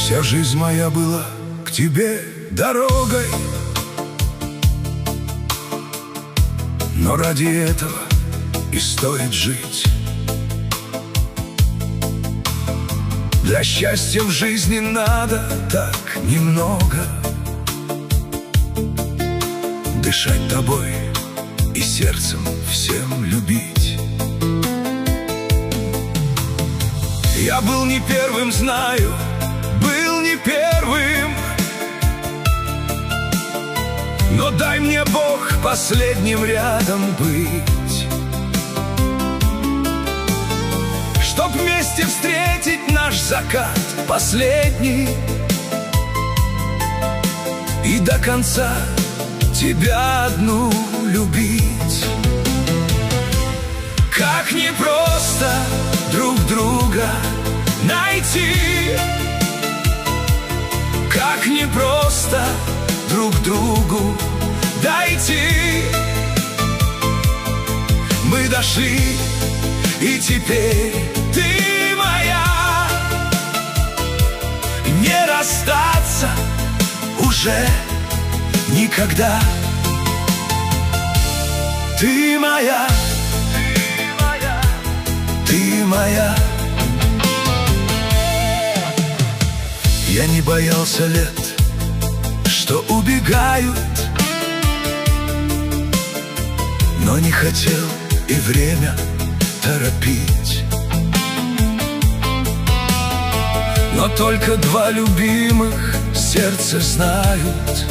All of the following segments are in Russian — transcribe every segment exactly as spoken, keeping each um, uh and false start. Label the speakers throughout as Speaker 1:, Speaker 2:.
Speaker 1: Вся жизнь моя была к тебе дорогой, но ради этого и стоит жить. Для счастья в жизни надо так немного: дышать тобой и сердцем всем любить. Я был не первым, знаю, был не первым, но дай мне, Бог, последним рядом быть, чтоб вместе встретить наш закат последний и до конца тебя одну любить. Как непросто друг друга найти, как непросто друг другу дойти. Мы дошли, и теперь ты моя, не расстаться уже никогда. Ты моя, ты моя, ты моя. Я не боялся лет, что убегают, но не хотел и время торопить. Но только два любимых сердца знают,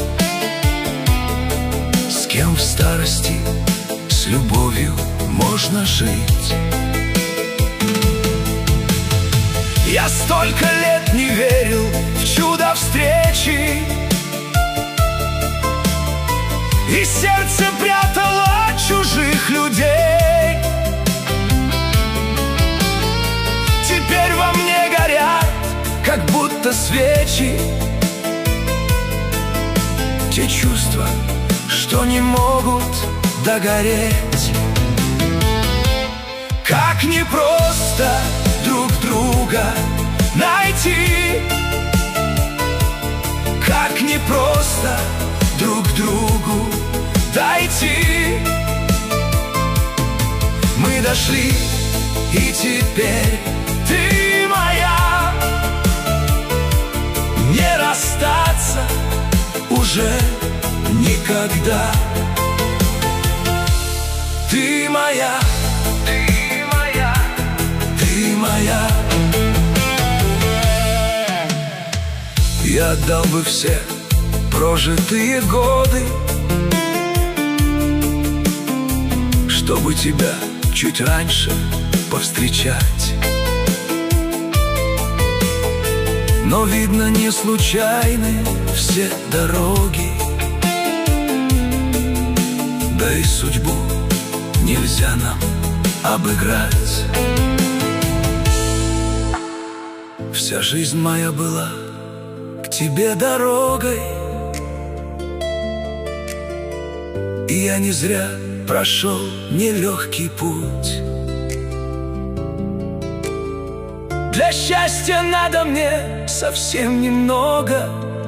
Speaker 1: с кем в старости с любовью можно жить. Я столько лет не верил в чудо встречи, и сердце прятало чужих людей. Теперь во мне горят, как будто свечи, те чувства, что не могут догореть. Как непросто друг друга найти, как непросто друг другу дойти. Мы дошли, и теперь ты моя, не расстаться уже никогда. Ты моя, ты моя, ты моя. Я отдал бы все прожитые годы, чтобы тебя чуть раньше повстречать. Но, видно, не случайны все дороги, да и судьбу нельзя нам обыграть. Вся жизнь моя была к тебе дорогой, и я не зря прошел нелегкий путь. Для счастья надо мне совсем немного,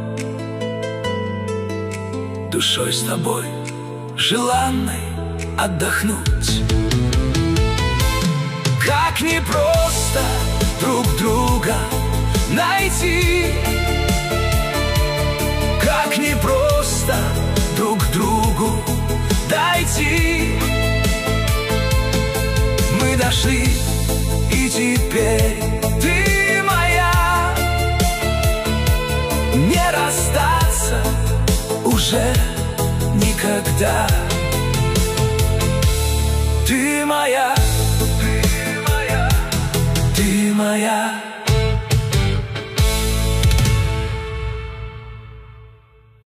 Speaker 1: душой с тобой желанной отдохнуть. Как непросто друг друга найти, как непросто друг другу дойти. Мы дошли, и теперь ты моя, не расстаться уже никогда. Ты моя, ты моя, ты моя.